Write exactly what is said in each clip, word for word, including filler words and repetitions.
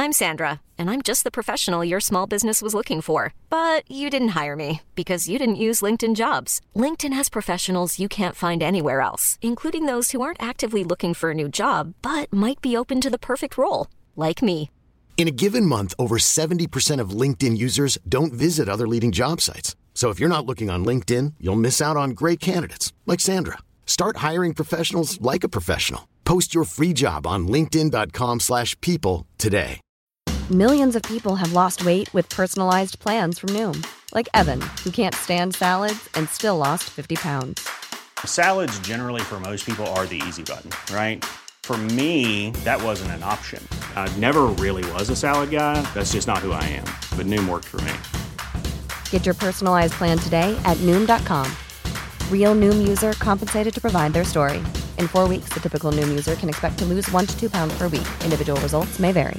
I'm Sandra, and I'm just the professional your small business was looking for. But you didn't hire me because you didn't use LinkedIn Jobs. LinkedIn has professionals you can't find anywhere else, including those who aren't actively looking for a new job, but might be open to the perfect role, like me. In a given month, over seventy percent of LinkedIn users don't visit other leading job sites. So if you're not looking on LinkedIn, you'll miss out on great candidates like Sandra. Start hiring professionals like a professional. Post your free job on linkedin dot com slash people today. Millions of people have lost weight with personalized plans from Noom. Like Evan, who can't stand salads and still lost fifty pounds. Salads generally for most people are the easy button, right? For me, that wasn't an option. I never really was a salad guy. That's just not who I am. But Noom worked for me. Get your personalized plan today at Noom dot com. Real Noom user compensated to provide their story. In four weeks, the typical Noom user can expect to lose one to two pounds per week. Individual results may vary.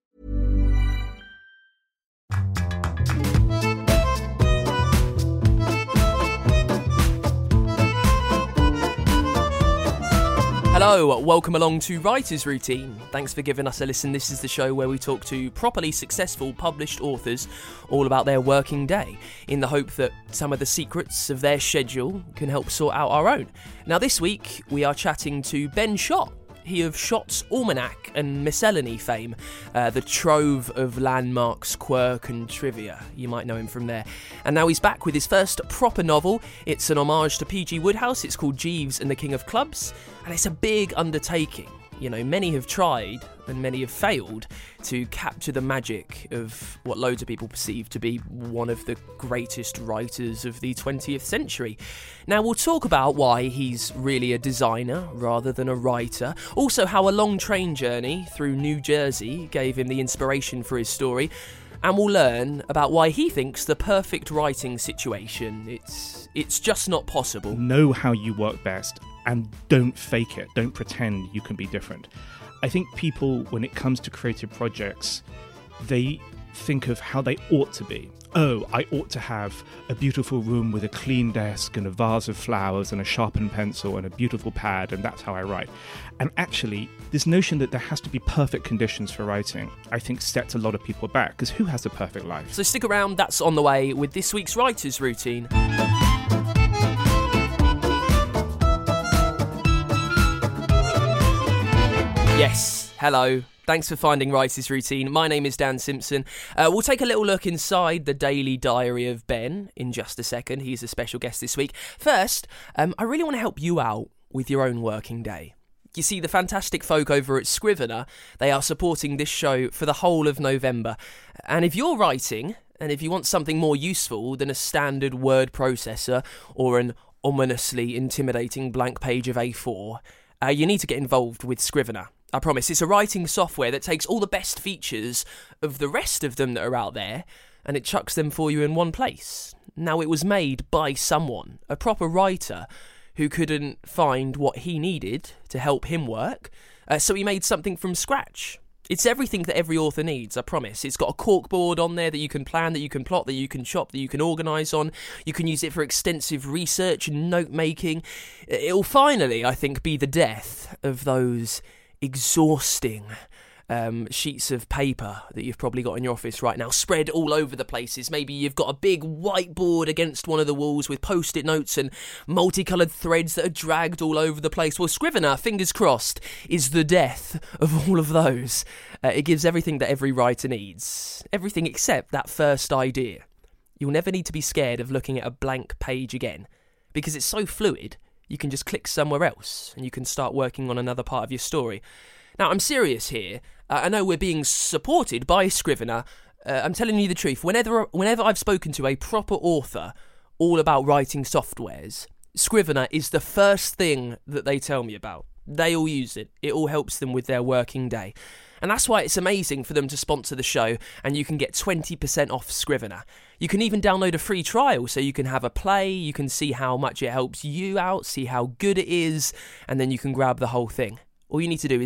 Hello, welcome along to Writer's Routine. Thanks for giving us a listen. This is the show where we talk to properly successful published authors all about their working day, in the hope that some of the secrets of their schedule can help sort out our own. Now this week, we are chatting to Ben Schott. He of Schott's Almanac and Miscellany fame, uh, the trove of landmarks, quirk and trivia. You might know him from there. And now he's back with his first proper novel. It's an homage to P G Wodehouse. It's called Jeeves and the King of Clubs, and it's a big undertaking. You know, many have tried and many have failed to capture the magic of what loads of people perceive to be one of the greatest writers of the twentieth century. Now, we'll talk about why he's really a designer rather than a writer. Also, how a long train journey through New Jersey gave him the inspiration for his story. And we'll learn about why he thinks the perfect writing situation, it's it's just not possible. Know how you work best and don't fake it. Don't pretend you can be different. I think people, when it comes to creative projects, they think of how they ought to be. Oh, I ought to have a beautiful room with a clean desk and a vase of flowers and a sharpened pencil and a beautiful pad, and that's how I write. And actually, this notion that there has to be perfect conditions for writing, I think sets a lot of people back, because who has a perfect life? So stick around, that's on the way with this week's Writer's Routine. Yes, hello. Thanks for finding Writer's Routine. My name is Dan Simpson. Uh, we'll take a little look inside the daily diary of Ben in just a second. He's a special guest this week. First, um, I really want to help you out with your own working day. You see, the fantastic folk over at Scrivener, they are supporting this show for the whole of November. And if you're writing, and if you want something more useful than a standard word processor or an ominously intimidating blank page of A four, uh, you need to get involved with Scrivener. I promise. It's a writing software that takes all the best features of the rest of them that are out there and it chucks them for you in one place. Now, it was made by someone, a proper writer, who couldn't find what he needed to help him work, uh, so he made something from scratch. It's everything that every author needs, I promise. It's got a corkboard on there that you can plan, that you can plot, that you can chop, that you can organise on. You can use it for extensive research and note-making. It'll finally, I think, be the death of those exhausting um, sheets of paper that you've probably got in your office right now, spread all over the places. Maybe you've got a big whiteboard against one of the walls with post-it notes and multicoloured threads that are dragged all over the place. Well, Scrivener, fingers crossed, is the death of all of those. Uh, it gives everything that every writer needs. Everything except that first idea. You'll never need to be scared of looking at a blank page again, because it's so fluid. You can just click somewhere else and you can start working on another part of your story. Now, I'm serious here. Uh, I know we're being supported by Scrivener. Uh, I'm telling you the truth. Whenever, whenever I've spoken to a proper author all about writing softwares, Scrivener is the first thing that they tell me about. They all use it. It all helps them with their working day. And that's why it's amazing for them to sponsor the show, and you can get twenty percent off Scrivener. You can even download a free trial so you can have a play, you can see how much it helps you out, see how good it is, and then you can grab the whole thing. All you need to do is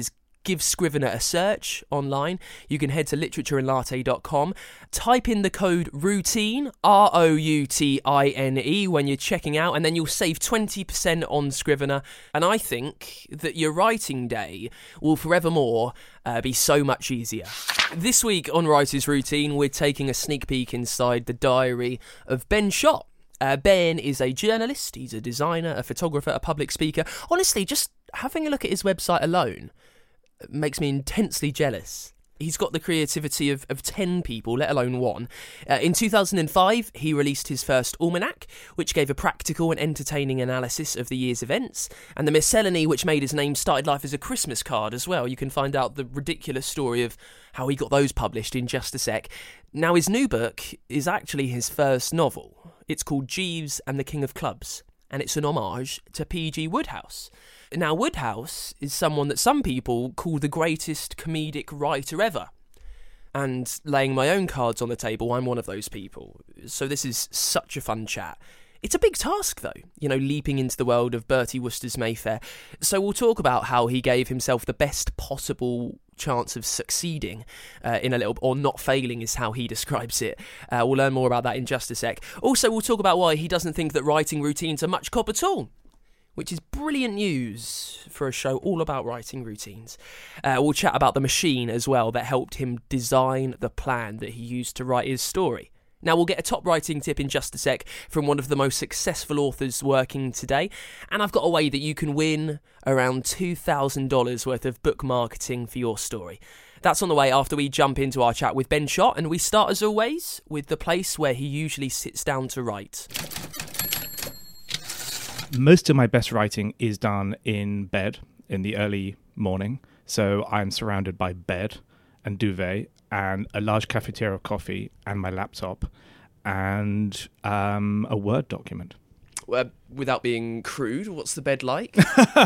give Scrivener a search online. You can head to literature and latte dot com, type in the code ROUTINE, R O U T I N E, when you're checking out, and then you'll save twenty percent on Scrivener. And I think that your writing day will forevermore uh, be so much easier. This week on Writer's Routine, we're taking a sneak peek inside the diary of Ben Schott. Uh, Ben is a journalist, he's a designer, a photographer, a public speaker. Honestly, just having a look at his website alone makes me intensely jealous. He's got the creativity of, of ten people, let alone one. Uh, in two thousand five, he released his first almanac, which gave a practical and entertaining analysis of the year's events. And the Miscellany, which made his name, started life as a Christmas card as well. You can find out the ridiculous story of how he got those published in just a sec. Now, his new book is actually his first novel. It's called Jeeves and the King of Clubs, and it's an homage to P G Wodehouse. Now, Wodehouse is someone that some people call the greatest comedic writer ever. And laying my own cards on the table, I'm one of those people. So this is such a fun chat. It's a big task, though, you know, leaping into the world of Bertie Wooster's Mayfair. So we'll talk about how he gave himself the best possible chance of succeeding uh, in a little, or not failing is how he describes it. Uh, we'll learn more about that in just a sec. Also, we'll talk about why he doesn't think that writing routines are much cop at all, which is brilliant news for a show all about writing routines. Uh, we'll chat about the machine as well that helped him design the plan that he used to write his story. Now, we'll get a top writing tip in just a sec from one of the most successful authors working today. And I've got a way that you can win around two thousand dollars worth of book marketing for your story. That's on the way after we jump into our chat with Ben Schott. And we start, as always, with the place where he usually sits down to write. Most of my best writing is done in bed in the early morning. So I'm surrounded by bed and duvet and a large cafetiere of coffee and my laptop and um, a Word document. Uh, without being crude, what's the bed like?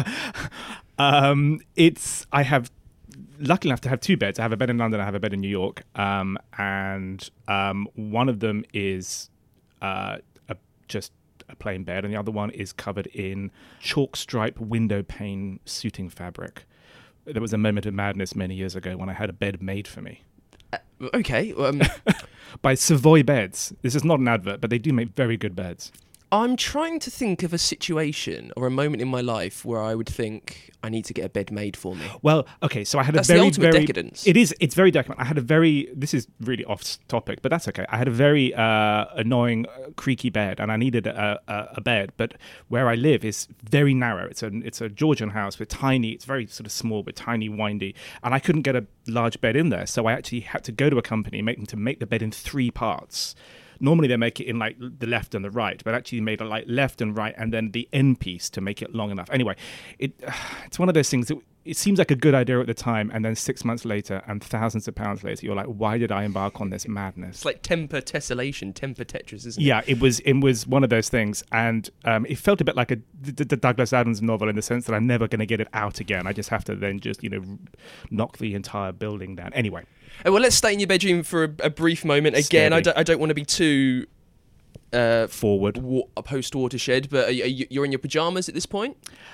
um, it's I have lucky enough to have two beds. I have a bed in London, I have a bed in New York, um, and um, one of them is uh, a, just a plain bed, and the other one is covered in chalk stripe window pane suiting fabric. There was a moment of madness many years ago when I had a bed made for me. Uh, okay. Um... By Savoy Beds. This is not an advert, but they do make very good beds. I'm trying to think of a situation or a moment in my life where I would think I need to get a bed made for me. Well, okay, so I had that's a very, the ultimate very... decadence. It is, it's very decadent. I had a very... This is really off topic, but that's okay. I had a very uh, annoying, uh, creaky bed, and I needed a, a, a bed, but where I live is very narrow. It's a, it's a Georgian house with tiny... It's very sort of small, but tiny, windy, and I couldn't get a large bed in there, so I actually had to go to a company, make them to make the bed in three parts. Normally they make it in like the left and the right, but actually made it like left and right and then the end piece to make it long enough. Anyway, it it's one of those things that it seems like a good idea at the time, and then six months later and thousands of pounds later, you're like, why did I embark on this madness? It's like temper tessellation, temper Tetris, isn't it? Yeah, it was it was one of those things, and um, it felt a bit like a the, the Douglas Adams novel in the sense that I'm never going to get it out again. I just have to then just, you know, knock the entire building down. Anyway. Oh, well, let's stay in your bedroom for a, a brief moment. Again, I don't, I don't want to be too... Uh, Forward. Wa- post-watershed, but are you, are you, you're in your pyjamas at this point?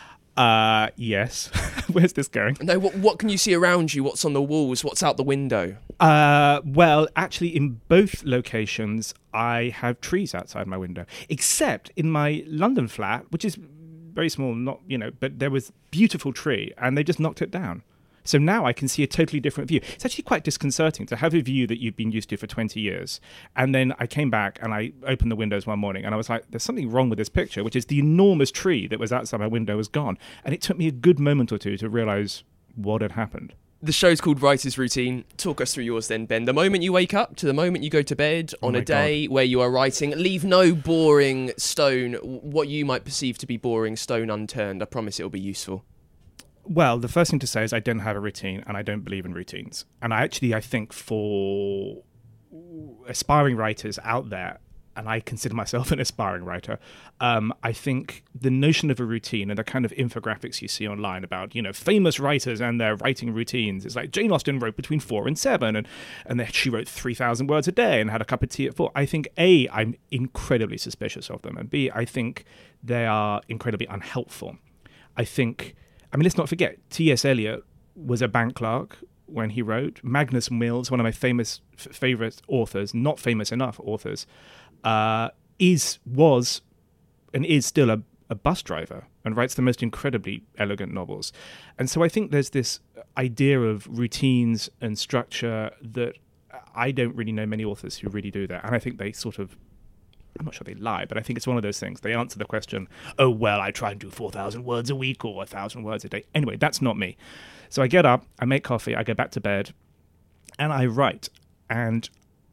Uh, yes. Where's this going? No, what, what can you see around you? What's on the walls? What's out the window? Uh, well, actually, in both locations, I have trees outside my window. Except in my London flat, which is very small, not, you know, but there was a beautiful tree, and they just knocked it down. So now I can see a totally different view. It's actually quite disconcerting to have a view that you've been used to for twenty years. And then I came back and I opened the windows one morning and I was like, there's something wrong with this picture, which is the enormous tree that was outside my window was gone. And it took me a good moment or two to realise what had happened. The show's called Writer's Routine. Talk us through yours then, Ben. The moment you wake up to the moment you go to bed on oh a day God. where you are writing, leave no boring stone, what you might perceive to be boring stone unturned. I promise it'll be useful. Well, the first thing to say is I don't have a routine and I don't believe in routines. And I actually, I think for aspiring writers out there, and I consider myself an aspiring writer, um, I think the notion of a routine and the kind of infographics you see online about, you know, famous writers and their writing routines. It's like Jane Austen wrote between four and seven, and, and then she wrote three thousand words a day and had a cup of tea at four. I think, A, I'm incredibly suspicious of them, and B, I think they are incredibly unhelpful. I think... I mean, let's not forget, T S. Eliot was a bank clerk when he wrote. Magnus Mills, one of my famous f- favorite authors, not famous enough authors, uh, is was and is still a, a bus driver and writes the most incredibly elegant novels. And so I think there's this idea of routines and structure that I don't really know many authors who really do that. And I think they sort of, I'm not sure they lie, but I think it's one of those things. They answer the question, oh, well, I try and do four thousand words a week or one thousand words a day. Anyway, that's not me. So I get up, I make coffee, I go back to bed, and I write. And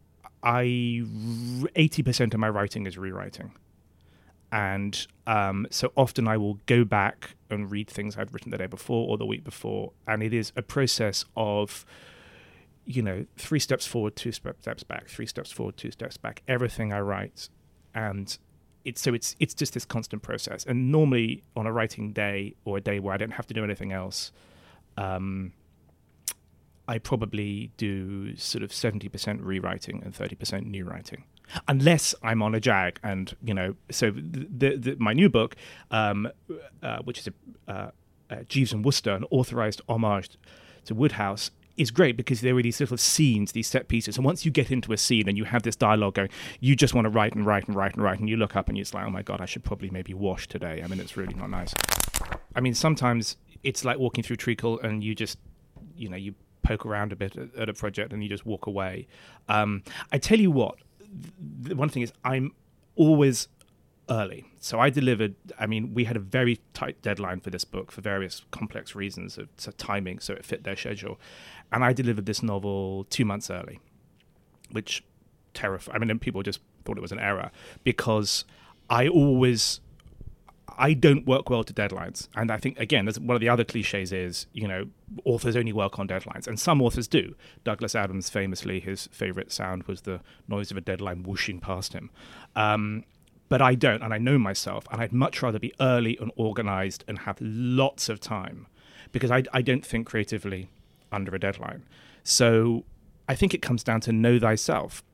I eighty percent of my writing is rewriting. And um, so often I will go back and read things I've written the day before or the week before. And it is a process of, you know, three steps forward, two steps back, three steps forward, two steps back, everything I write. And it's so it's it's just this constant process. And normally on a writing day or a day where I don't have to do anything else, um, I probably do sort of seventy percent rewriting and thirty percent new writing. Unless I'm on a jag, and you know, so the, the, the, my new book, um, uh, which is a, uh, uh, Jeeves and Wooster, an authorized homage to Wodehouse, is great because there are these little scenes, these set pieces, and once you get into a scene and you have this dialogue going, you just want to write and write and write and write, and you look up and you're like, oh my god, I should probably maybe wash today. I mean, it's really not nice. I mean, sometimes it's like walking through treacle, and you just, you know, you poke around a bit at, at a project and you just walk away. Um, I tell you what. The one thing is I'm always early. So I delivered, I mean, we had a very tight deadline for this book for various complex reasons of so timing, so it fit their schedule. And I delivered this novel two months early, which terrified, I mean, people just thought it was an error because I always, I don't work well to deadlines. And I think, again, that's one of the other cliches is, you know, authors only work on deadlines. And some authors do. Douglas Adams, famously, his favorite sound was the noise of a deadline whooshing past him. Um, but I don't, and I know myself, and I'd much rather be early and organized and have lots of time because I, I don't think creatively under a deadline. So I think it comes down to know thyself.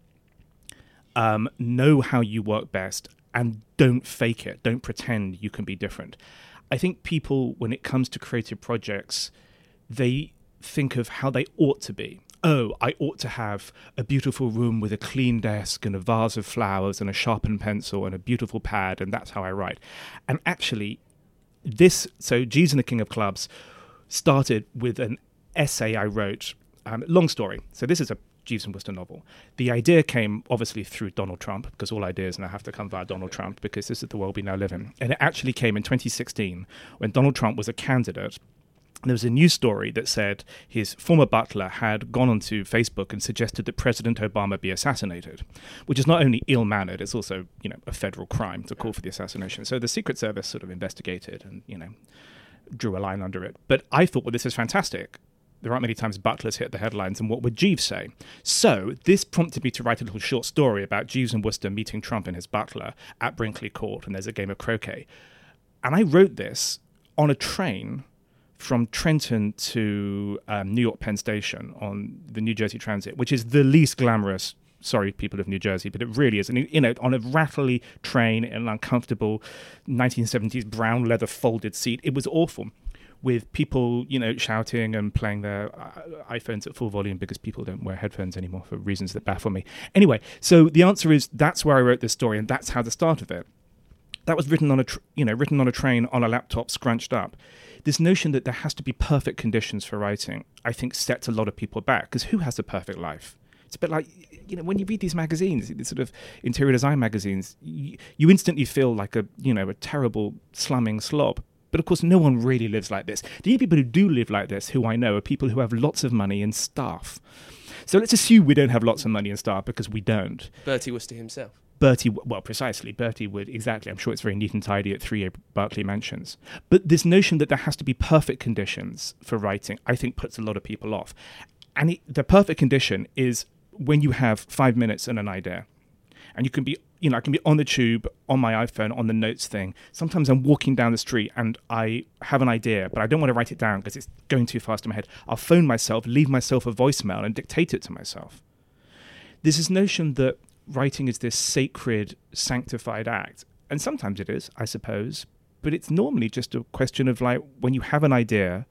Um, know how you work best. And don't fake it. Don't pretend you can be different. I think people, when it comes to creative projects, they think of how they ought to be. Oh, I ought to have a beautiful room with a clean desk and a vase of flowers and a sharpened pencil and a beautiful pad, and that's how I write. And actually, this, so Jeeves and the King of Clubs started with an essay I wrote. Um, long story. So this is a Jeeves and Wooster novel. The idea came obviously through Donald Trump, because all ideas now have to come via Donald Trump, because this is the world we now live in. And it actually came in twenty sixteen when Donald Trump was a candidate. There was a news story that said his former butler had gone onto Facebook and suggested that President Obama be assassinated, which is not only ill-mannered, it's also, you know, a federal crime to call for the assassination. So the Secret Service sort of investigated and, you know, drew a line under it. But I thought, well, this is fantastic. There aren't many times butlers hit the headlines, and what would Jeeves say? So this prompted me to write a little short story about Jeeves and Wooster meeting Trump and his butler at Brinkley Court, and there's a game of croquet. And I wrote this on a train from Trenton to um, New York Penn Station on the New Jersey Transit, which is the least glamorous, sorry, people of New Jersey, but it really is. And, you know, on a rattly train in an uncomfortable nineteen seventies brown leather folded seat, it was awful. With people, you know, shouting and playing their uh, iPhones at full volume because people don't wear headphones anymore for reasons that baffle me. Anyway, so the answer is that's where I wrote this story, and that's how the start of it. That was written on a, tr- you know, written on a train on a laptop, scrunched up. This notion that there has to be perfect conditions for writing, I think, sets a lot of people back. Because who has a perfect life? It's a bit like, you know, when you read these magazines, these sort of interior design magazines, you, you instantly feel like a, you know, a terrible slumming slob. But of course, no one really lives like this. The only people who do live like this, who I know, are people who have lots of money and staff. So let's assume we don't have lots of money and staff, because we don't. Bertie Wooster himself. Bertie, well, precisely. Bertie would, exactly. I'm sure it's very neat and tidy at three A Berkeley Mansions. But this notion that there has to be perfect conditions for writing, I think puts a lot of people off. And it, the perfect condition is when you have five minutes and an idea. And you can be, you know, I can be on the tube, on my iPhone, on the notes thing. Sometimes I'm walking down the street and I have an idea, but I don't want to write it down because it's going too fast in my head. I'll phone myself, leave myself a voicemail and dictate it to myself. There's this notion that writing is this sacred, sanctified act. And sometimes it is, I suppose. But it's normally just a question of, like, when you have an idea,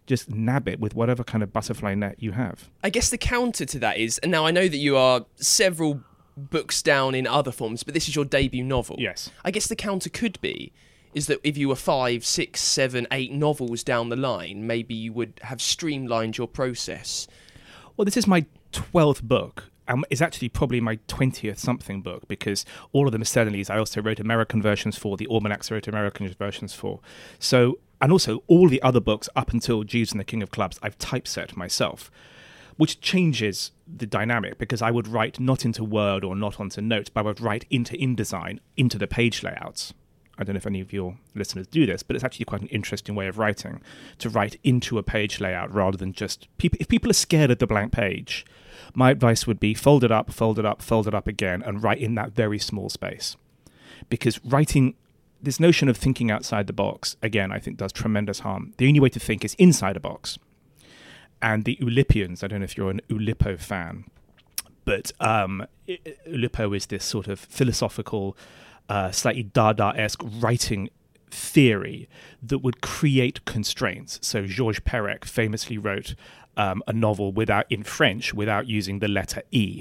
just nab it with whatever kind of butterfly net you have. I guess the counter to that is, and now I know that you are several books down in other forms, but this is your debut novel. Yes. I guess the counter could be is that if you were five, six, seven, eight novels down the line, maybe you would have streamlined your process. Well, this is my twelfth book. Um, it's actually probably my twentieth something book, because all of the miscellanies I also wrote American versions for, the Almanacs I wrote American versions for. So, and also all the other books up until Jeeves and the King of Clubs, I've typeset myself, which changes the dynamic, because I would write not into Word or not onto Notes, but I would write into InDesign, into the page layouts. I don't know if any of your listeners do this, but it's actually quite an interesting way of writing, to write into a page layout rather than just... People, if people are scared of the blank page, my advice would be fold it up, fold it up, fold it up again, and write in that very small space. Because writing... This notion of thinking outside the box, again, I think does tremendous harm. The only way to think is inside a box. And the Oulipians, I don't know if you're an Oulipo fan, but um, Oulipo is this sort of philosophical... Uh, slightly Dada-esque writing theory that would create constraints. So Georges Perec famously wrote um, a novel without in French without using the letter E,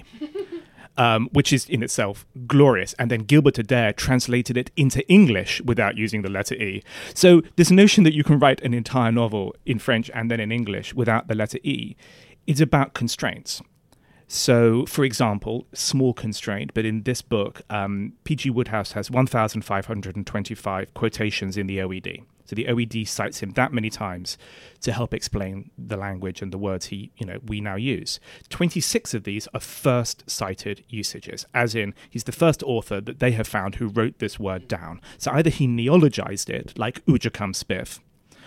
um, which is in itself glorious. And then Gilbert Adair translated it into English without using the letter E. So this notion that you can write an entire novel in French and then in English without the letter E is about constraints. So, for example, small constraint, but in this book, um, P G Wodehouse has one thousand five hundred twenty-five quotations in the O E D. So the O E D cites him that many times to help explain the language and the words he, you know, we now use. twenty-six of these are first cited usages, as in he's the first author that they have found who wrote this word down. So either he neologized it, like Ujacum Spiff,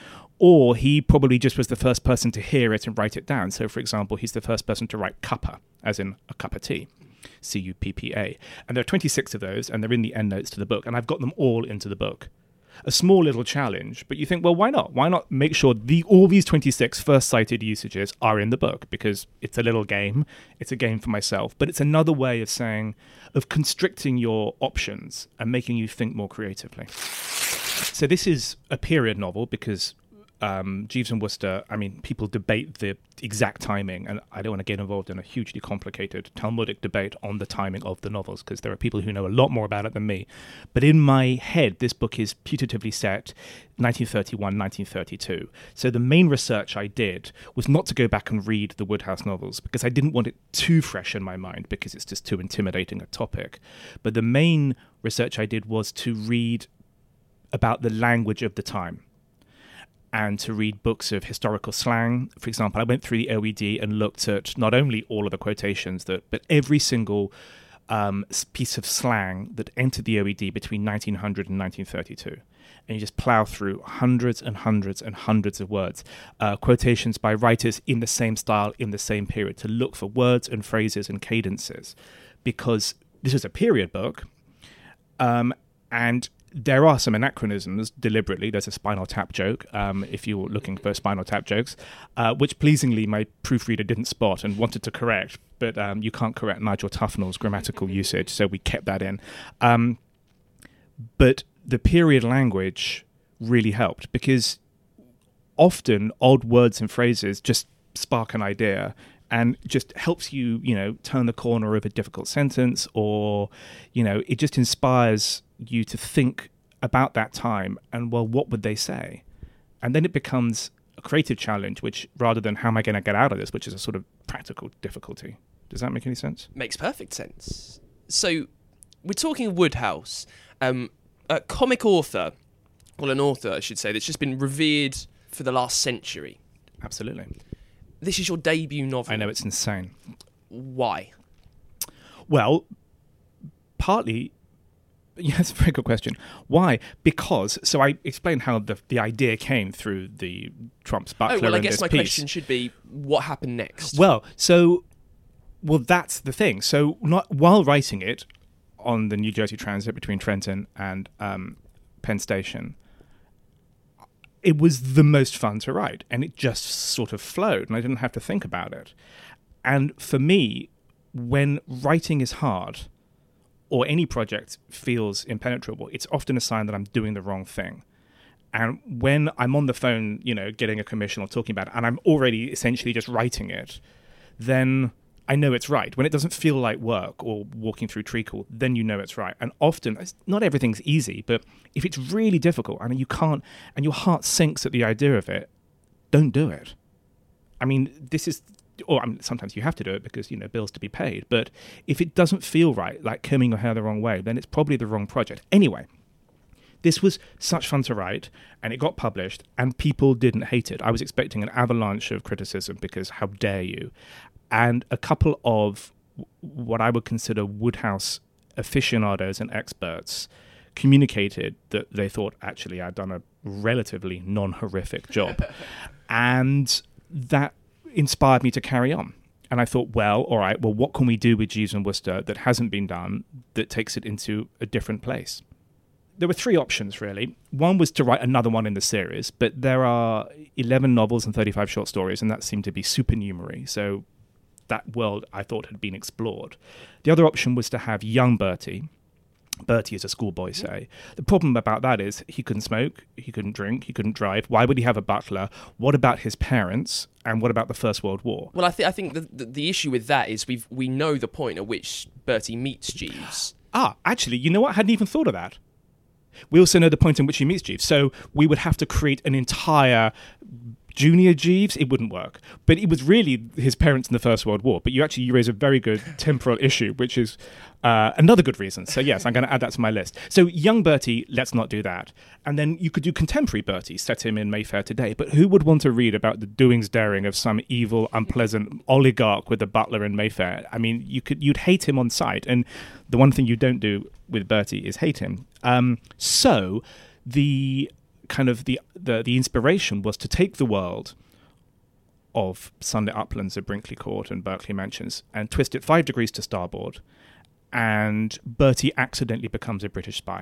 or he probably just was the first person to hear it and write it down. So, for example, he's the first person to write cuppa, as in a cup of tea, C U P P A. And there are twenty-six of those, and they're in the endnotes to the book, and I've got them all into the book. A small little challenge, but you think, well, why not? Why not make sure the all these twenty-six first-cited usages are in the book? Because it's a little game. It's a game for myself. But it's another way of saying, of constricting your options and making you think more creatively. So this is a period novel because... Um, Jeeves and Wooster, I mean, people debate the exact timing, and I don't want to get involved in a hugely complicated Talmudic debate on the timing of the novels, because there are people who know a lot more about it than me. But in my head, this book is putatively set nineteen thirty-one, nineteen thirty-two. So the main research I did was not to go back and read the Wodehouse novels, because I didn't want it too fresh in my mind, because it's just too intimidating a topic. But the main research I did was to read about the language of the time, and to read books of historical slang. For example, I went through the O E D and looked at not only all of the quotations, that, but every single um, piece of slang that entered the O E D between nineteen hundred and nineteen thirty-two. And you just plow through hundreds and hundreds and hundreds of words, uh, quotations by writers in the same style, in the same period, to look for words and phrases and cadences. Because this is a period book, um, and there are some anachronisms deliberately. There's a Spinal Tap joke, um, if you're looking for Spinal Tap jokes, uh, which pleasingly my proofreader didn't spot and wanted to correct, but um, you can't correct Nigel Tufnell's grammatical usage, so we kept that in. Um, but the period language really helped, because often odd words and phrases just spark an idea and just helps you, you know, turn the corner of a difficult sentence, or, you know, it just inspires you to think about that time and, well, what would they say? And then it becomes a creative challenge, which, rather than how am I going to get out of this, which is a sort of practical difficulty. Does that make any sense? Makes perfect sense. So we're talking Wodehouse, um, a comic author, well, an author, I should say, that's just been revered for the last century. Absolutely. This is your debut novel. I know, it's insane. Why? Well, partly... Yeah, that's a very good question. Why? Because, so I explained how the the idea came through the Trump's Butler. Oh, well, I and guess this my piece. question should be, what happened next? Well, so, well, that's the thing. So, not while writing it on the New Jersey Transit between Trenton and um, Penn Station, it was the most fun to write, and it just sort of flowed, and I didn't have to think about it. And for me, when writing is hard, or any project feels impenetrable, it's often a sign that I'm doing the wrong thing. And when I'm on the phone, you know, getting a commission or talking about it, and I'm already essentially just writing it, then I know it's right. When it doesn't feel like work or walking through treacle, then you know it's right. And often, it's, not everything's easy, but if it's really difficult and you can't, and your heart sinks at the idea of it, don't do it. I mean, this is, or I mean, sometimes you have to do it because, you know, bills to be paid. But if it doesn't feel right, like combing your hair the wrong way, then it's probably the wrong project. Anyway, this was such fun to write, and it got published, and people didn't hate it. I was expecting an avalanche of criticism because how dare you? And a couple of what I would consider Wodehouse aficionados and experts communicated that they thought, actually, I'd done a relatively non-horrific job. And that inspired me to carry on. And I thought, well, all right, well, what can we do with Jeeves and Wooster that hasn't been done that takes it into a different place? There were three options, really. One was to write another one in the series, but there are eleven novels and thirty-five short stories, and that seemed to be supernumerary. So that world, I thought, had been explored. The other option was to have young Bertie. Bertie is a schoolboy, say. The problem about that is he couldn't smoke, he couldn't drink, he couldn't drive. Why would he have a butler? What about his parents? And what about the First World War? Well, I, th- I think the, the the issue with that is we we know the point at which Bertie meets Jeeves. Ah, actually, you know what? I hadn't even thought of that. We also know the point in which he meets Jeeves. So we would have to create an entire junior Jeeves. It wouldn't work. But it was really his parents in the First World War. But you actually you raise a very good temporal issue, which is uh, another good reason. So yes, I'm going to add that to my list. So young Bertie, let's not do that. And then you could do contemporary Bertie, set him in Mayfair today. But who would want to read about the doings daring of some evil, unpleasant oligarch with a butler in Mayfair? I mean, you could you'd hate him on sight. And the one thing you don't do with Bertie is hate him. Um, so the kind of the, the the inspiration was to take the world of sunlit uplands of Brinkley Court and Berkeley Mansions and twist it five degrees to starboard, and Bertie accidentally becomes a British spy.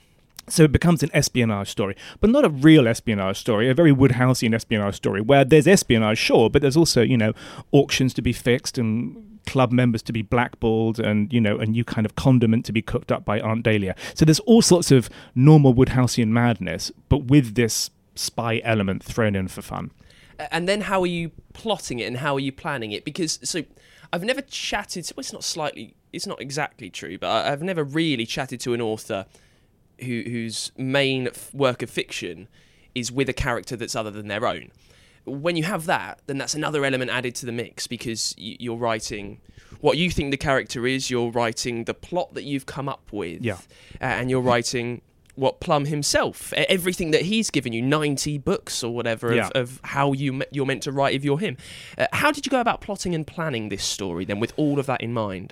So it becomes an espionage story, but not a real espionage story, a very Woodhouseian espionage story where there's espionage, sure, but there's also, you know, auctions to be fixed and club members to be blackballed and, you know, a new kind of condiment to be cooked up by Aunt Dahlia. So there's all sorts of normal Woodhouseian madness, but with this spy element thrown in for fun. And then how are you plotting it and how are you planning it? Because, so, I've never chatted, well, it's not slightly, it's not exactly true, but I've never really chatted to an author who whose main f- work of fiction is with a character that's other than their own. When you have that, then that's another element added to the mix because y- you're writing what you think the character is, you're writing the plot that you've come up with, yeah. uh, and you're writing what Plum himself, everything that he's given you, ninety books or whatever, yeah. of, of how you me- you're meant to write if you're him. Uh, how did you go about plotting and planning this story then with all of that in mind?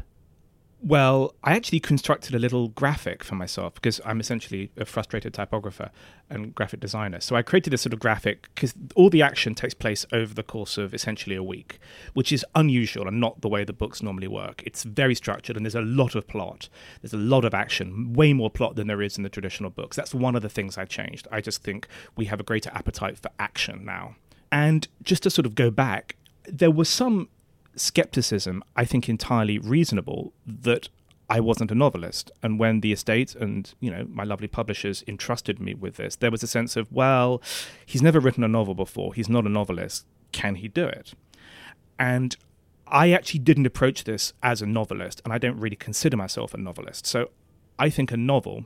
Well, I actually constructed a little graphic for myself because I'm essentially a frustrated typographer and graphic designer. So I created this sort of graphic because all the action takes place over the course of essentially a week, which is unusual and not the way the books normally work. It's very structured and there's a lot of plot. There's a lot of action, way more plot than there is in the traditional books. That's one of the things I changed. I just think we have a greater appetite for action now. And just to sort of go back, there was some skepticism, I think entirely reasonable, that I wasn't a novelist. And when the estate and, you know, my lovely publishers entrusted me with this, there was a sense of, well, he's never written a novel before. He's not a novelist. Can he do it? And I actually didn't approach this as a novelist, and I don't really consider myself a novelist. So I think a novel,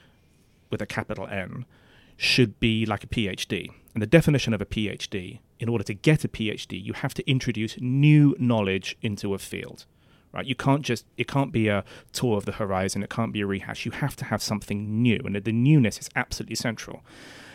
with a capital N, should be like a PhD. And the definition of a PhD, in order to get a PhD, you have to introduce new knowledge into a field, right? You can't just, it can't be a tour of the horizon, it can't be a rehash. You have to have something new, and the newness is absolutely central.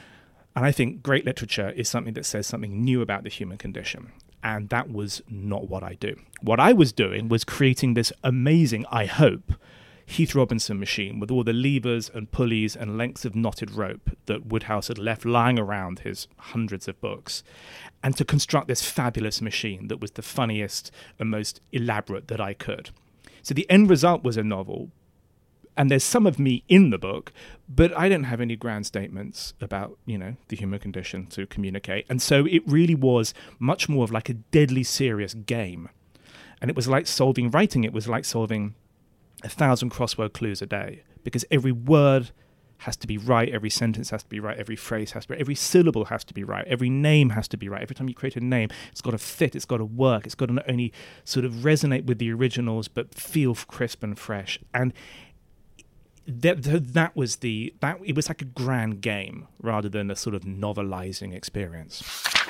And I think great literature is something that says something new about the human condition. And that was not what I do. What I was doing was creating this amazing, I hope, Heath Robinson machine with all the levers and pulleys and lengths of knotted rope that Wodehouse had left lying around his hundreds of books, and to construct this fabulous machine that was the funniest and most elaborate that I could. So the end result was a novel, and there's some of me in the book, but I don't have any grand statements about, you know, the human condition to communicate. And so it really was much more of like a deadly serious game. And it was like solving, writing it was like solving a thousand crossword clues a day, because every word has to be right, every sentence has to be right, every phrase has to be right, every syllable has to be right, every name has to be right. Every time you create a name, it's got to fit, it's got to work, it's got to not only sort of resonate with the originals, but feel crisp and fresh. And that, that was the, that it was like a grand game rather than a sort of novelizing experience.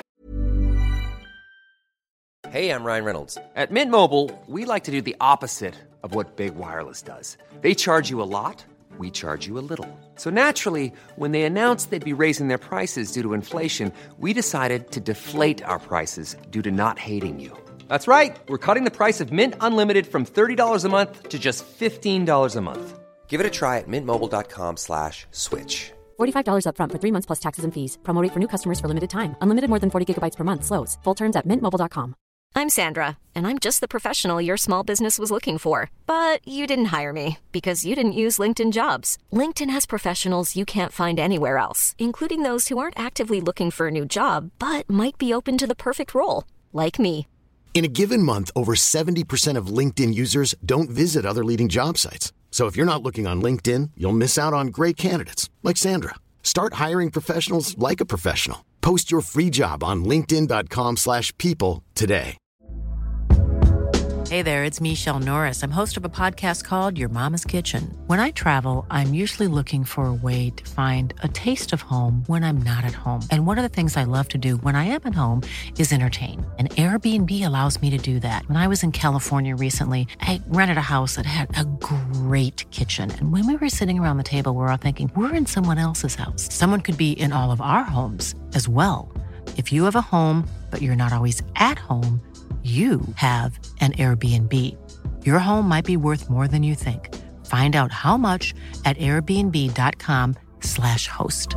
Hey, I'm Ryan Reynolds. At Mint Mobile, we like to do the opposite of what Big Wireless does. They charge you a lot, we charge you a little. So naturally, when they announced they'd be raising their prices due to inflation, we decided to deflate our prices due to not hating you. That's right. We're cutting the price of Mint Unlimited from thirty dollars a month to just fifteen dollars a month. Give it a try at mintmobile.com slash switch. forty-five dollars up front for three months plus taxes and fees. Promo rate for new customers for limited time. Unlimited more than forty gigabytes per month. Slows full terms at mint mobile dot com. I'm Sandra, and I'm just the professional your small business was looking for. But you didn't hire me because you didn't use LinkedIn Jobs. LinkedIn has professionals you can't find anywhere else, including those who aren't actively looking for a new job, but might be open to the perfect role, like me. In a given month, over seventy percent of LinkedIn users don't visit other leading job sites. So if you're not looking on LinkedIn, you'll miss out on great candidates like Sandra. Start hiring professionals like a professional. Post your free job on linkedin.com slash people today. Hey there, it's Michelle Norris. I'm host of a podcast called Your Mama's Kitchen. When I travel, I'm usually looking for a way to find a taste of home when I'm not at home. And one of the things I love to do when I am at home is entertain. And Airbnb allows me to do that. When I was in California recently, I rented a house that had a great kitchen. And when we were sitting around the table, we were all thinking, we're in someone else's house. Someone could be in all of our homes as well. If you have a home, but you're not always at home, you have an Airbnb. Your home might be worth more than you think. Find out how much at airbnb.com slash host.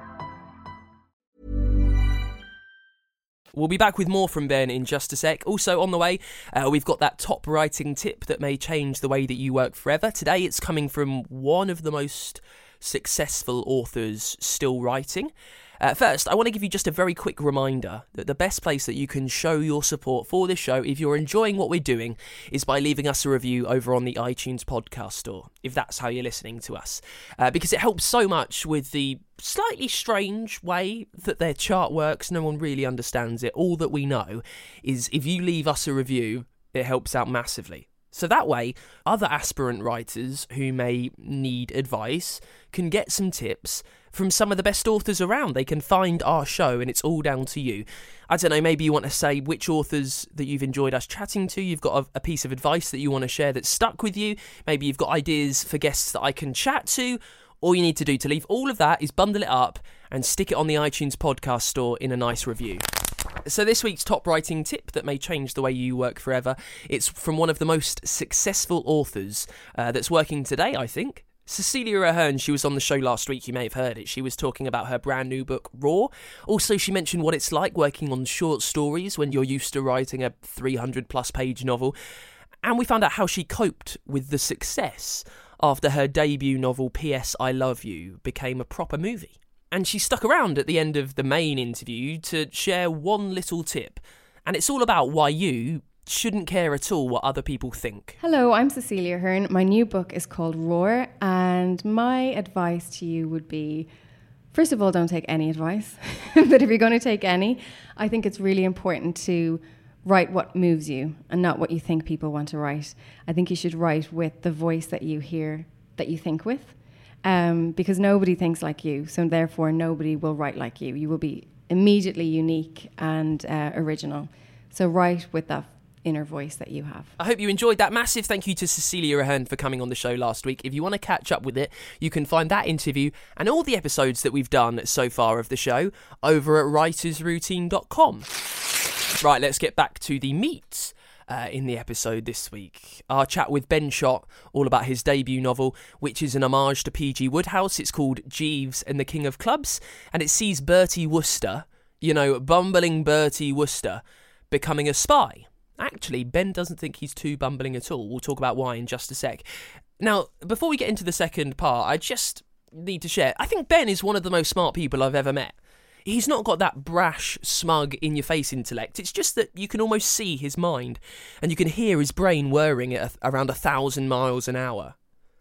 We'll be back with more from Ben in just a sec. Also on the way, uh, we've got that top writing tip that may change the way that you work forever. Today it's coming from one of the most successful authors still writing. Uh, first, I want to give you just a very quick reminder that the best place that you can show your support for this show, if you're enjoying what we're doing, is by leaving us a review over on the iTunes podcast store, if that's how you're listening to us. Uh, because it helps so much with the slightly strange way that their chart works. No one really understands it. All that we know is if you leave us a review, it helps out massively. So that way, other aspirant writers who may need advice can get some tips from some of the best authors around. They can find our show, and it's all down to you. I don't know, maybe you want to say which authors that you've enjoyed us chatting to. You've got a, a piece of advice that you want to share that's stuck with you. Maybe you've got ideas for guests that I can chat to. All you need to do to leave all of that is bundle it up and stick it on the iTunes podcast store in a nice review. So this week's top writing tip that may change the way you work forever, it's from one of the most successful authors uh, that's working today, I think. Cecilia Ahern, she was on the show last week, you may have heard it. She was talking about her brand new book, Raw. Also, she mentioned what it's like working on short stories when you're used to writing a three hundred plus page novel. And we found out how she coped with the success after her debut novel, P S I Love You, became a proper movie. And she stuck around at the end of the main interview to share one little tip. And it's all about why you shouldn't care at all what other people think. Hello, I'm Cecilia Ahern. My new book is called Roar, and my advice to you would be, first of all, don't take any advice. But if you're going to take any, I think it's really important to write what moves you and not what you think people want to write. I think you should write with the voice that you hear, that you think with, um, because nobody thinks like you, so therefore nobody will write like you. You will be immediately unique and uh, original. So write with that inner voice that you have. I hope you enjoyed that. Massive thank you to Cecilia Ahern for coming on the show last week. If you want to catch up with it, you can find that interview and all the episodes that we've done so far of the show over at writers routine dot com. Right, let's get back to the meat uh, in the episode this week. Our chat with Ben Schott, all about his debut novel, which is an homage to P G Wodehouse. It's called Jeeves and the King of Clubs, and it sees Bertie Wooster, you know, bumbling Bertie Wooster, becoming a spy. Actually, Ben doesn't think he's too bumbling at all. We'll talk about why in just a sec. Now, before we get into the second part, I just need to share, I think Ben is one of the most smart people I've ever met. He's not got that brash, smug, in-your-face intellect. It's just that you can almost see his mind, and you can hear his brain whirring at a, around a thousand miles an hour.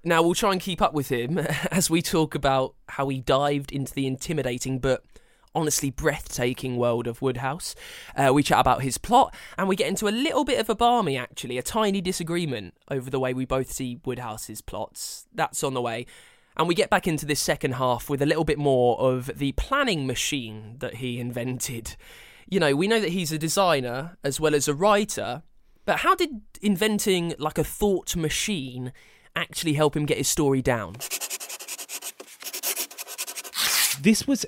Now, we'll try and keep up with him as we talk about how he dived into the intimidating but honestly breathtaking world of Wodehouse. Uh, we chat about his plot, and we get into a little bit of a barmy, actually, a tiny disagreement over the way we both see Wodehouse's plots. That's on the way. And we get back into this second half with a little bit more of the planning machine that he invented. You know, we know that he's a designer as well as a writer, but how did inventing like a thought machine actually help him get his story down? This was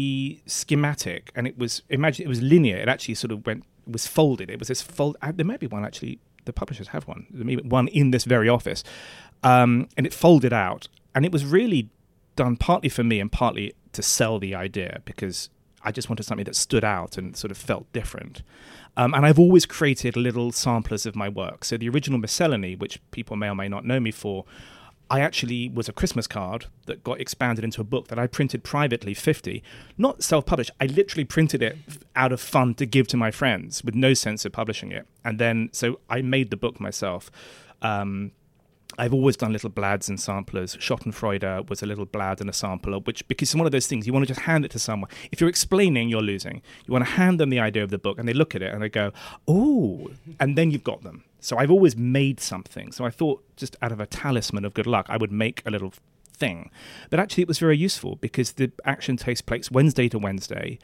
a schematic, and it was, imagine, it was linear. It actually sort of went, it was folded. It was this fold. Uh, there might be one actually. The publishers have one. There may be one in this very office, um, and it folded out. And it was really done partly for me and partly to sell the idea, because I just wanted something that stood out and sort of felt different. Um, and I've always created little samplers of my work. So the original Miscellany, which people may or may not know me for, I actually was a Christmas card that got expanded into a book that I printed privately, fifty, not self-published. I literally printed it out of fun to give to my friends with no sense of publishing it. And then, so I made the book myself. Um, I've always done little blads and samplers. Schadenfreude was a little blad and a sampler, which, because it's one of those things, you want to just hand it to someone. If you're explaining, you're losing. You want to hand them the idea of the book, and they look at it and they go, oh, and then you've got them. So I've always made something. So I thought, just out of a talisman of good luck, I would make a little thing. But actually it was very useful, because the action takes place Wednesday to Wednesday,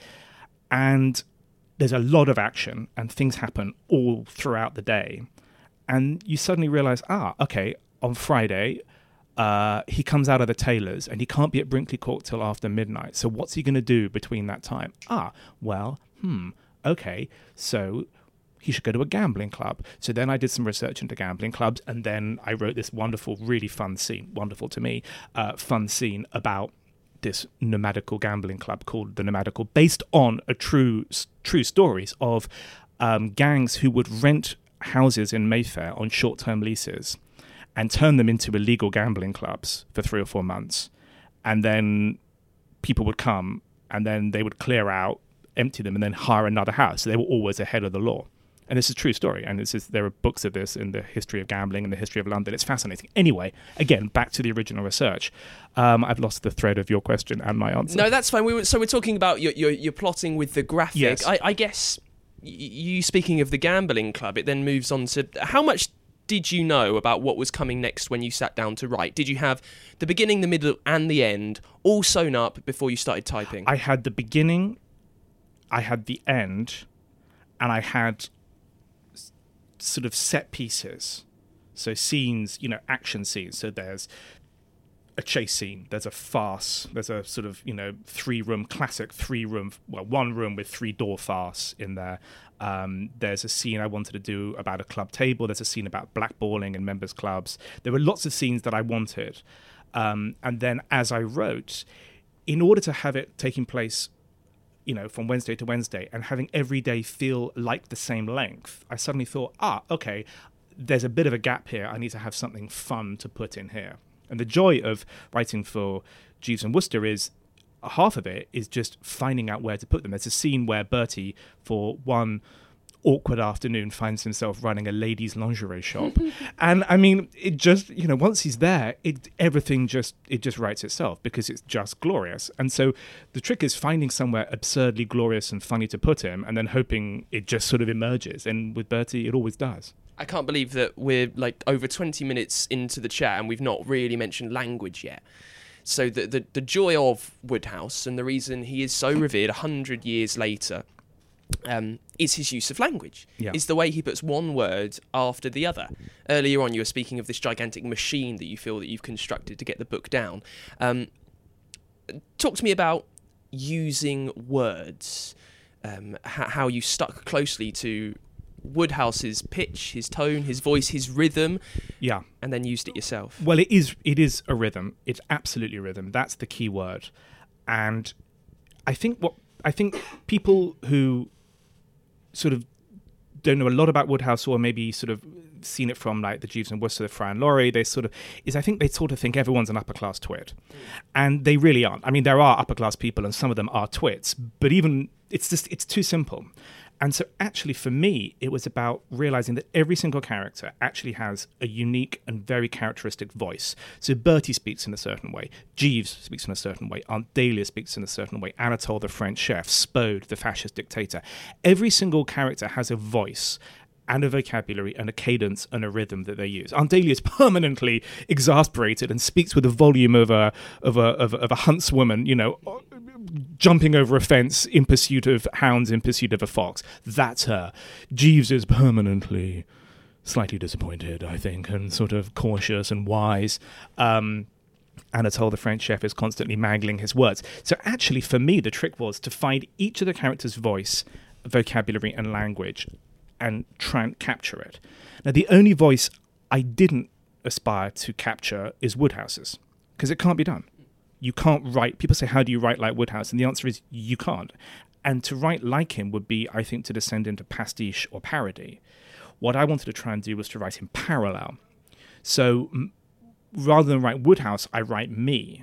and there's a lot of action and things happen all throughout the day. And you suddenly realize, ah, okay, on Friday, uh, he comes out of the tailor's and he can't be at Brinkley Court till after midnight. So what's he going to do between that time? Ah, well, hmm, okay, so he should go to a gambling club. So then I did some research into gambling clubs, and then I wrote this wonderful, really fun scene, wonderful to me, uh, fun scene about this nomadical gambling club called the Nomadical, based on a true true stories of um, gangs who would rent houses in Mayfair on short-term leases and turn them into illegal gambling clubs for three or four months. And then people would come, and then they would clear out, empty them, and then hire another house. So they were always ahead of the law. And this is a true story. And this is, there are books of this in the history of gambling and the history of London. It's fascinating. Anyway, again, back to the original research. Um, I've lost the thread of your question and my answer. No, that's fine. We were, so we're talking about your, your, your plotting with the graphic. Yes. I, I guess you speaking of the gambling club, it then moves on to how much did you know about what was coming next when you sat down to write? Did you have the beginning, the middle, and the end all sewn up before you started typing? I had the beginning, I had the end, and I had s- sort of set pieces. So scenes, you know, action scenes. So there's a chase scene, there's a farce, there's a sort of, you know, three-room, classic three-room, well, one room with three-door farce in there. Um, there's a scene I wanted to do about a club table. There's a scene about blackballing in members' clubs. There were lots of scenes that I wanted. Um, and then as I wrote, in order to have it taking place, you know, from Wednesday to Wednesday and having every day feel like the same length, I suddenly thought, ah, okay, there's a bit of a gap here. I need to have something fun to put in here. And the joy of writing for Jeeves and Wooster is half of it is just finding out where to put them. There's a scene where Bertie, for one awkward afternoon, finds himself running a ladies' lingerie shop. And I mean, it just, you know, once he's there, it everything just, it just writes itself, because it's just glorious. And so the trick is finding somewhere absurdly glorious and funny to put him, and then hoping it just sort of emerges. And with Bertie, it always does. I can't believe that we're like over twenty minutes into the chat and we've not really mentioned language yet. So the, the, the joy of Wodehouse, and the reason he is so revered a hundred years later, um, is his use of language. Yeah. Is the way he puts one word after the other. Earlier on, you were speaking of this gigantic machine that you feel that you've constructed to get the book down. Um, talk to me about using words, um, h- how you stuck closely to Wodehouse's pitch, his tone, his voice, his rhythm, yeah, and then used it yourself. Well, it is it is a rhythm. It's absolutely a rhythm. That's the key word. And I think what I think people who sort of don't know a lot about Wodehouse, or maybe sort of seen it from like the Jeeves and Wooster, the Fran Laurie, they sort of is I think they sort of think everyone's an upper class twit, and they really aren't. I mean, there are upper class people, and some of them are twits, but even it's just it's too simple. And so actually for me, it was about realizing that every single character actually has a unique and very characteristic voice. So Bertie speaks in a certain way, Jeeves speaks in a certain way, Aunt Dahlia speaks in a certain way, Anatole the French chef, Spode the fascist dictator. Every single character has a voice and a vocabulary and a cadence and a rhythm that they use. Aunt Dahlia is permanently exasperated and speaks with the volume of a of a of, of a huntswoman, you know, jumping over a fence in pursuit of hounds, in pursuit of a fox. That's her. Jeeves is permanently slightly disappointed, I think, and sort of cautious and wise. Um, Anatole the French chef is constantly mangling his words. So actually, for me, the trick was to find each of the characters' voice, vocabulary, and language, and try and capture it. Now, the only voice I didn't aspire to capture is Woodhouse's, because it can't be done. You can't write... People say, how do you write like Woodhouse? And the answer is, you can't. And to write like him would be, I think, to descend into pastiche or parody. What I wanted to try and do was to write in parallel. So m- rather than write Woodhouse, I write me.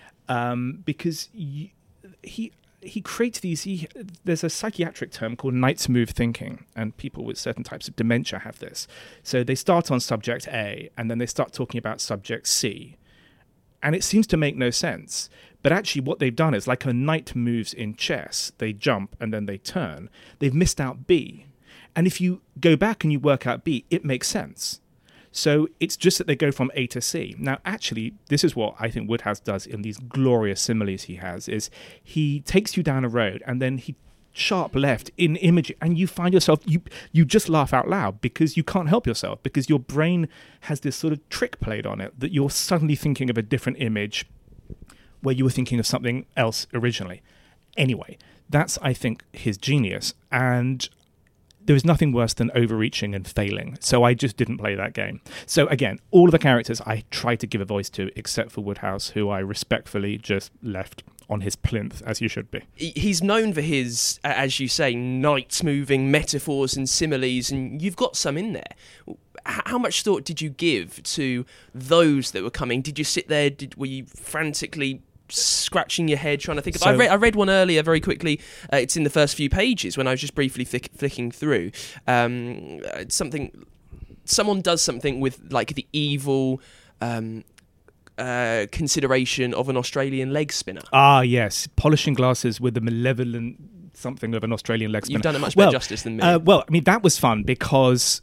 Um, because y- he... He creates these, he, there's a psychiatric term called night's move thinking, and people with certain types of dementia have this. So they start on subject A, and then they start talking about subject C. And it seems to make no sense. But actually what they've done is, like a knight moves in chess, they jump and then they turn. They've missed out B. And if you go back and you work out B, it makes sense. So it's just that they go from A to C. Now, actually, this is what I think Woodhouse does in these glorious similes he has, is he takes you down a road and then he sharp left in image, and you find yourself, you you just laugh out loud because you can't help yourself, because your brain has this sort of trick played on it that you're suddenly thinking of a different image where you were thinking of something else originally. Anyway, that's, I think, his genius. And there was nothing worse than overreaching and failing. So I just didn't play that game. So again, all of the characters I tried to give a voice to, except for Woodhouse, who I respectfully just left on his plinth, as you should be. He's known for his, as you say, night-moving metaphors and similes, and you've got some in there. How much thought did you give to those that were coming? Did you sit there, did, were you frantically scratching your head trying to think of... So, I, read, I read one earlier very quickly. Uh, it's in the first few pages when I was just briefly flick, flicking through. Um, something... Someone does something with, like, the evil... Um, Uh, consideration of an Australian leg spinner. Ah, yes. Polishing glasses with the malevolent something of an Australian leg spinner. You've done it much better well, justice than me. Uh, well, I mean, that was fun because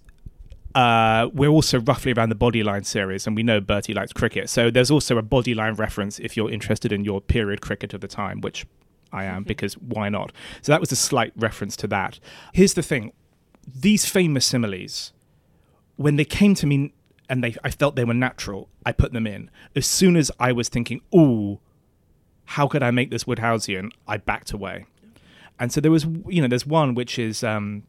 uh, we're also roughly around the Bodyline series, and we know Bertie likes cricket. So there's also a Bodyline reference if you're interested in your period cricket of the time, which I am, because why not? So that was a slight reference to that. Here's the thing. These famous similes, when they came to me and they, I felt they were natural, I put them in. As soon as I was thinking, ooh, how could I make this Woodhouseian, I backed away. And so there was, you know, there's one which is, um,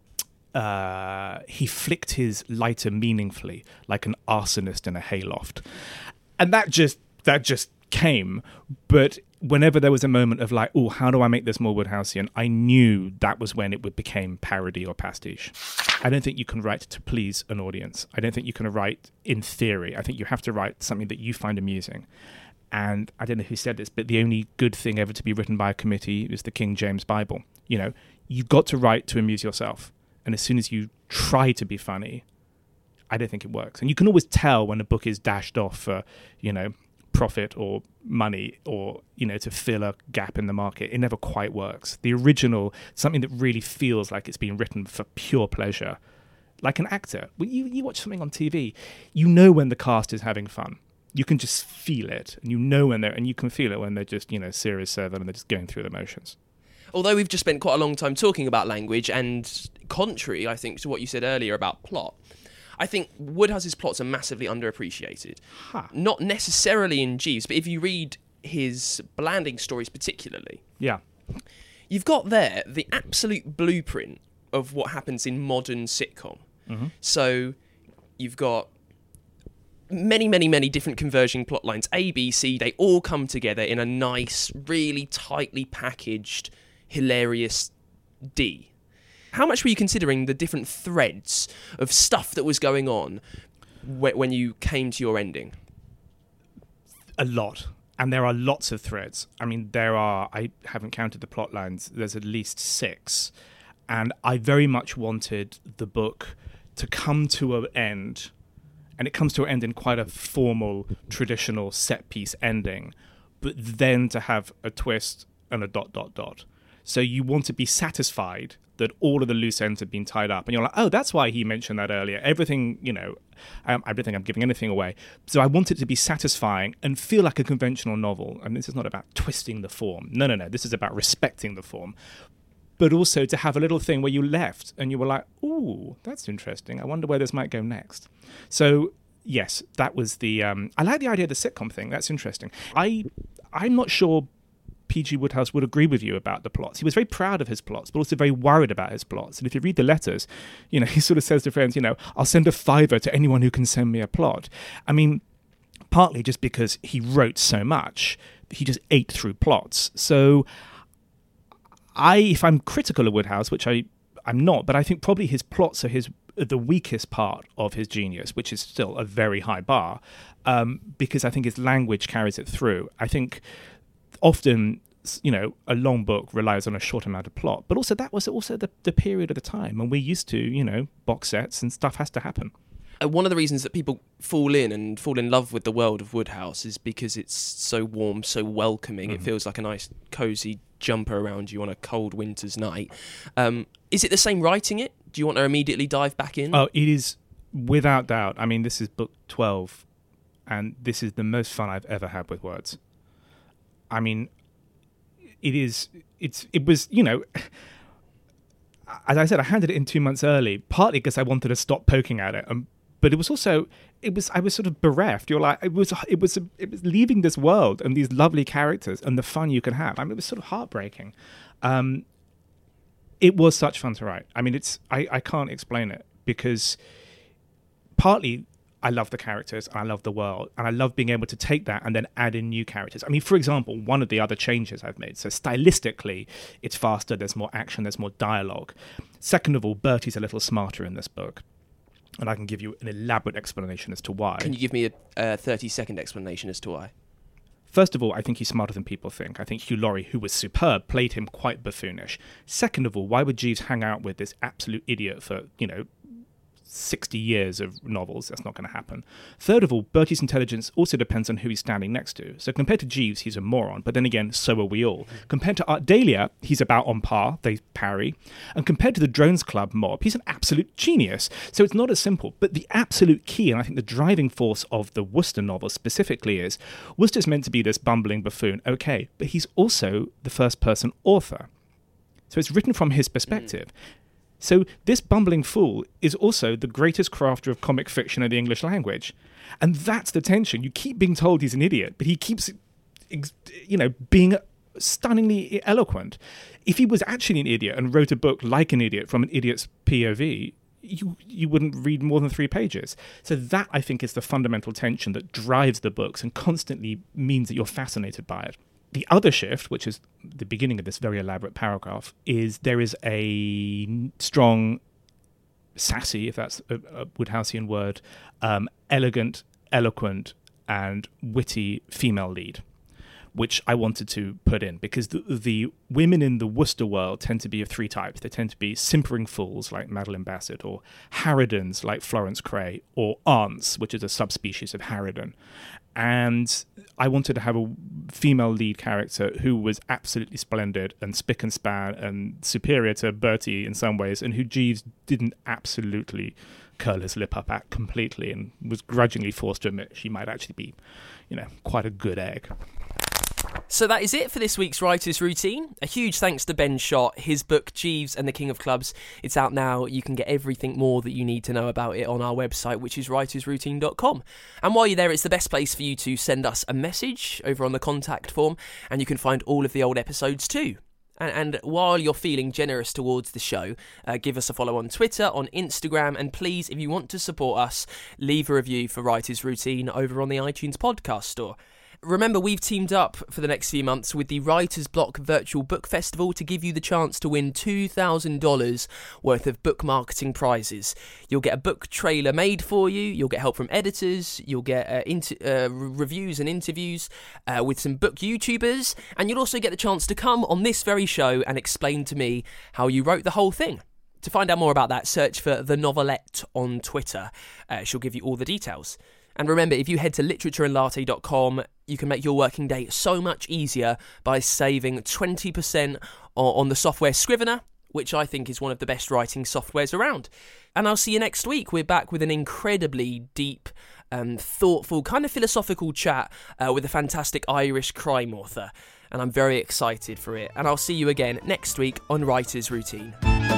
uh, he flicked his lighter meaningfully, like an arsonist in a hayloft. And that just, that just came. But whenever there was a moment of like, oh, how do I make this more Woodhouseian? I knew that was when it would became parody or pastiche. I don't think you can write to please an audience. I don't think you can write in theory. I think you have to write something that you find amusing. And I don't know who said this, but the only good thing ever to be written by a committee is the King James Bible. You know, you've got to write to amuse yourself. And as soon as you try to be funny, I don't think it works. And you can always tell when a book is dashed off for, you know, profit or money or, you know, to fill a gap in the market. It never quite works. The original, something that really feels like it's been written for pure pleasure, like an actor. When you, you watch something on T V, you know when the cast is having fun. You can just feel it, and you know when they're, and you can feel it when they're just, you know, serious seven and they're just going through the motions. Although we've just spent quite a long time talking about language, and contrary, I think, to what you said earlier about plot, I think Woodhouse's plots are massively underappreciated. Huh. Not necessarily in Jeeves, but if you read his Blanding stories particularly, yeah, you've got there the absolute blueprint of what happens in modern sitcom. Mm-hmm. So you've got many, many, many different converging plot lines, A, B, C, they all come together in a nice, really tightly packaged, hilarious D. How much were you considering the different threads of stuff that was going on when you came to your ending? A lot. And there are lots of threads. I mean, there are, I haven't counted the plot lines, there's at least six. And I very much wanted the book to come to an end, and it comes to an end in quite a formal, traditional set-piece ending, but then to have a twist and a dot, dot, dot. So you want to be satisfied that all of the loose ends have been tied up. And you're like, oh, that's why he mentioned that earlier. Everything, you know, um, I don't think I'm giving anything away. So I want it to be satisfying and feel like a conventional novel. And this is not about twisting the form. No, no, no. This is about respecting the form. But also to have a little thing where you left and you were like, ooh, that's interesting. I wonder where this might go next. So, yes, that was the... Um, I like the idea of the sitcom thing. That's interesting. I, I'm not sure P G Wodehouse would agree with you about the plots. He was very proud of his plots, but also very worried about his plots. And if you read the letters, you know, he sort of says to friends, you know, I'll send a fiver to anyone who can send me a plot. I mean, partly just because he wrote so much, he just ate through plots. So I, if I'm critical of Wodehouse, which I, I'm not, but I think probably his plots are his the weakest part of his genius, which is still a very high bar, um, because I think his language carries it through. I think often, you know, a long book relies on a short amount of plot, but also that was also the, the period of the time when we're used to, you know, box sets and stuff has to happen. Uh, one of the reasons that people fall in and fall in love with the world of Wodehouse is because it's so warm, so welcoming. Mm-hmm. It feels like a nice, cosy jumper around you on a cold winter's night. Um, is it the same writing it? Do you want to immediately dive back in? Oh, it is without doubt. I mean, this is book twelve, and this is the most fun I've ever had with words. I mean, it is, it's, it was, you know, as I said, I handed it in two months early, partly because I wanted to stop poking at it. Um, but it was also, it was, I was sort of bereft. You're like, it was, it was, it was leaving this world and these lovely characters and the fun you can have. I mean, it was sort of heartbreaking. Um, it was such fun to write. I mean, it's, I, I can't explain it because partly, I love the characters, and I love the world, and I love being able to take that and then add in new characters. I mean, for example, one of the other changes I've made, so stylistically, it's faster, there's more action, there's more dialogue. Second of all, Bertie's a little smarter in this book, and I can give you an elaborate explanation as to why. Can you give me a thirty-second explanation as to why? First of all, I think he's smarter than people think. I think Hugh Laurie, who was superb, played him quite buffoonish. Second of all, why would Jeeves hang out with this absolute idiot for, you know, sixty years of novels? That's not going to happen. Third of all, Bertie's intelligence also depends on who he's standing next to. So compared to Jeeves, he's a moron, but then again, so are we all. Compared to Art Delia, he's about on par, they parry. And compared to the Drones Club mob, he's an absolute genius. So it's not as simple. But the absolute key, and I think the driving force of the Worcester novel specifically is, Worcester's meant to be this bumbling buffoon, okay, but he's also the first-person author. So it's written from his perspective. Mm. So this bumbling fool is also the greatest crafter of comic fiction in the English language. And that's the tension. You keep being told he's an idiot, but he keeps, you know, being stunningly eloquent. If he was actually an idiot and wrote a book like an idiot from an idiot's P O V, you you wouldn't read more than three pages. So that, I think, is the fundamental tension that drives the books and constantly means that you're fascinated by it. The other shift, which is the beginning of this very elaborate paragraph, is there is a strong, sassy, if that's a, a Woodhouseian word, um, elegant, eloquent, and witty female lead, which I wanted to put in because the, the women in the Worcester world tend to be of three types. They tend to be simpering fools like Madeline Bassett, or harridans like Florence Cray, or aunts, which is a subspecies of harridan. And I wanted to have a female lead character who was absolutely splendid and spick and span and superior to Bertie in some ways, and who Jeeves didn't absolutely curl his lip up at completely and was grudgingly forced to admit she might actually be, you know, quite a good egg. So that is it for this week's Writer's Routine. A huge thanks to Ben Schott. His book, Jeeves and the King of Clubs, it's out now. You can get everything more that you need to know about it on our website, which is writers routine dot com. And while you're there, it's the best place for you to send us a message over on the contact form, and you can find all of the old episodes too. And, and while you're feeling generous towards the show, uh, give us a follow on Twitter, on Instagram, and please, if you want to support us, leave a review for Writer's Routine over on the iTunes podcast store. Remember, we've teamed up for the next few months with the Writer's Block Virtual Book Festival to give you the chance to win two thousand dollars worth of book marketing prizes. You'll get a book trailer made for you, you'll get help from editors, you'll get uh, inter- uh, reviews and interviews uh, with some book YouTubers, and you'll also get the chance to come on this very show and explain to me how you wrote the whole thing. To find out more about that, search for The Novelette on Twitter. Uh, she'll give you all the details. And remember, if you head to literature and latte dot com, you can make your working day so much easier by saving twenty percent on the software Scrivener, which I think is one of the best writing softwares around. And I'll see you next week. We're back with an incredibly deep, um, thoughtful, kind of philosophical chat uh, with a fantastic Irish crime author. And I'm very excited for it. And I'll see you again next week on Writer's Routine.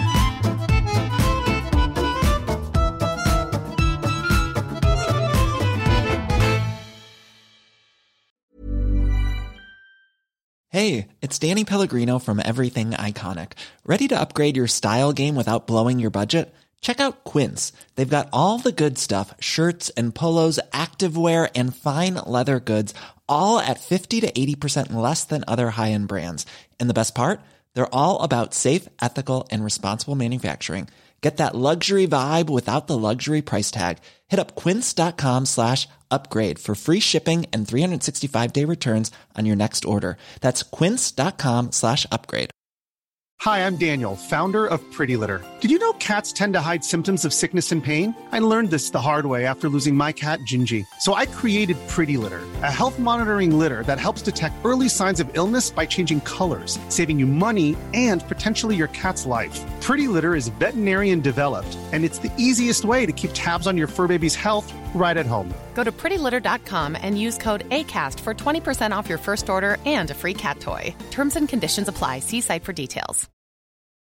Hey, it's Danny Pellegrino from Everything Iconic. Ready to upgrade your style game without blowing your budget? Check out Quince. They've got all the good stuff, shirts and polos, activewear, and fine leather goods, all at fifty to eighty percent less than other high-end brands. And the best part? They're all about safe, ethical, and responsible manufacturing. Get that luxury vibe without the luxury price tag. Hit up quince.com slash upgrade for free shipping and three sixty-five day returns on your next order. That's quince.com slash upgrade. Hi, I'm Daniel, founder of Pretty Litter. Did you know cats tend to hide symptoms of sickness and pain? I learned this the hard way after losing my cat, Gingy. So I created Pretty Litter, a health monitoring litter that helps detect early signs of illness by changing colors, saving you money and potentially your cat's life. Pretty Litter is veterinarian developed, and it's the easiest way to keep tabs on your fur baby's health right at home. Go to pretty litter dot com and use code ACAST for twenty percent off your first order and a free cat toy. Terms and conditions apply. See site for details.